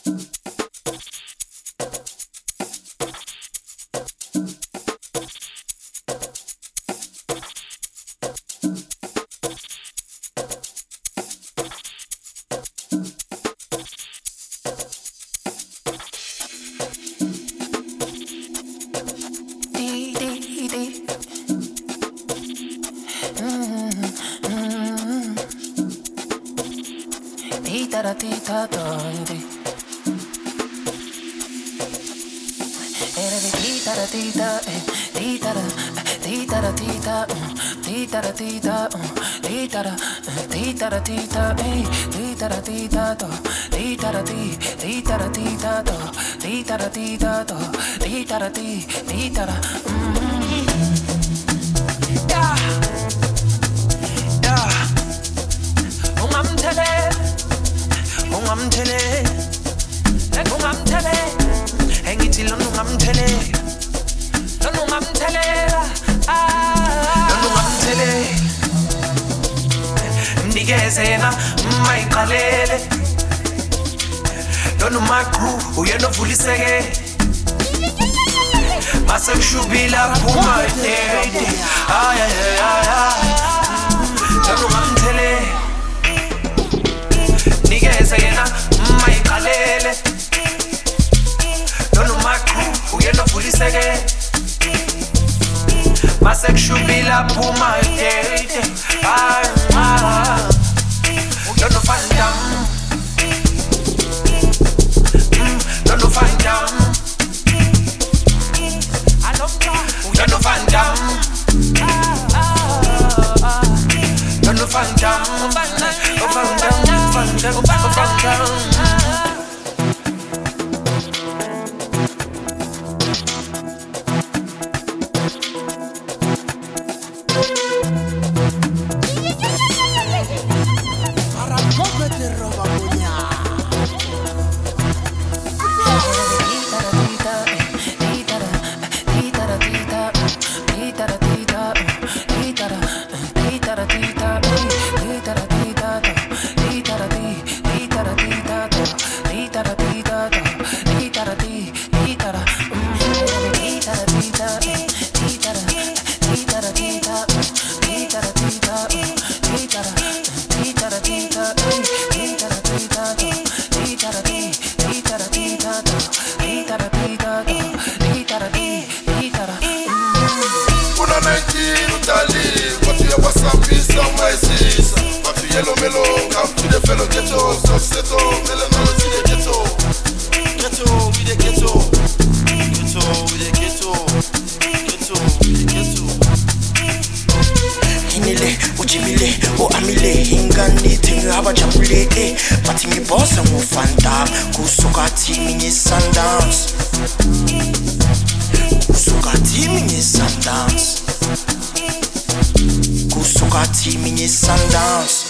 Mnikezena mayiqalele Lona makru uyena uvuliseke Mase kushubila phuma date ay ay ay Lona ngamthele Mnikezena mayiqalele Lona makru uyena uvuliseke Mase kushubila phuma date ay ay Don't no find down. Don't no find down. Don't no find down. Don't no find down. Find down. Yellow mellow, come to the fellow ghetto, so settle, melanoma to the ghetto. Ghetto, we the ghetto. Ghetto, we the ghetto. Ghetto, we the ghetto. Hinile, uchimile, o amile, hingani, tinga abajabule, Pati mi bossa mu fanta, kusoka teaming is Sundance. Kusoka teaming is Sundance. Kusoka teaming is Sundance.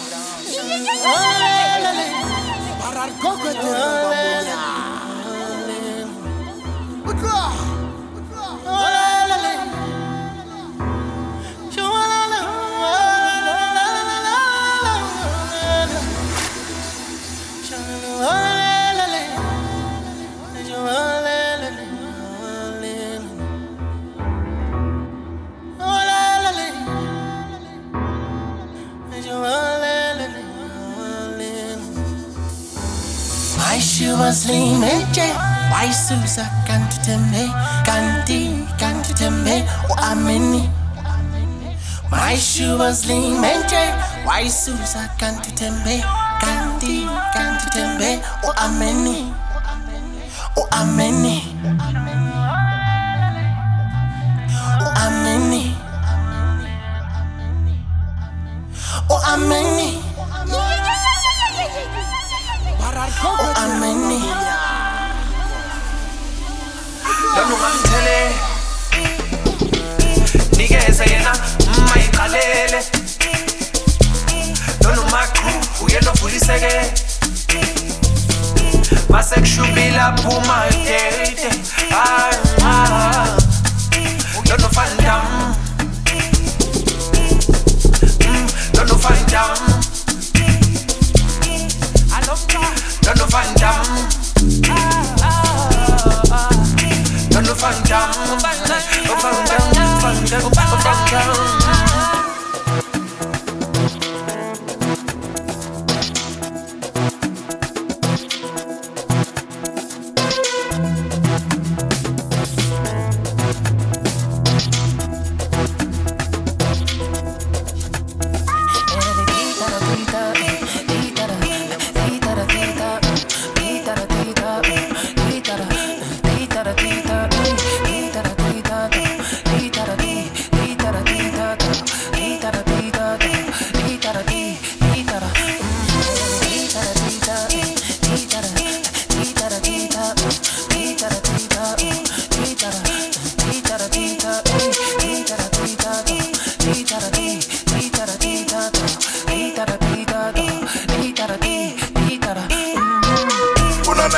She was leaning, why Susa can't tell me, can't tell me, oh ameni. My shoe was leaning, why Susa can't tell me, can't tell me, oh ameni, oh ameni, oh ameni, oh ameni. Oh, ameni. Lona ngamthele Nikezena mayiqalele Lona makru uyena uvuliseke Mase kushubila phuma date ay ay Lona find down. Lona find down. Don't no find down.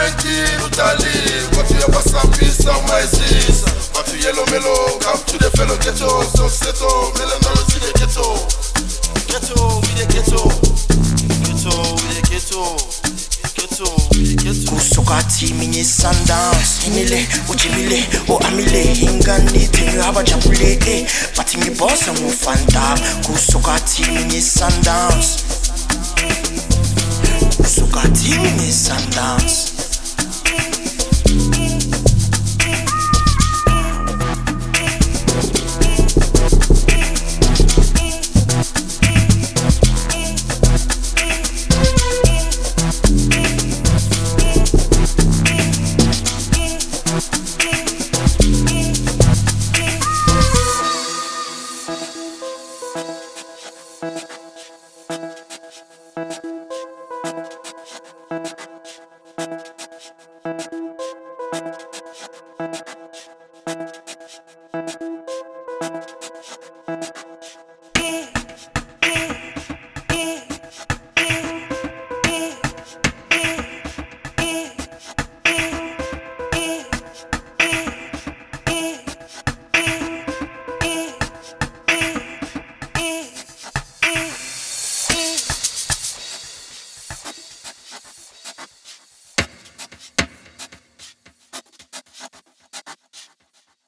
19 utali watu yapasambisa umaisisa watu yellow melo come to the fellow ghetto so settle melanolo to the ghetto ghetto we the ghetto ghetto we the ghetto kusuka teaming Sundowns inile ujimile o amile ingani thingi abajabule bathi ngibosa ngufanta kusuka teaming Sundowns kusuka teaming Sundowns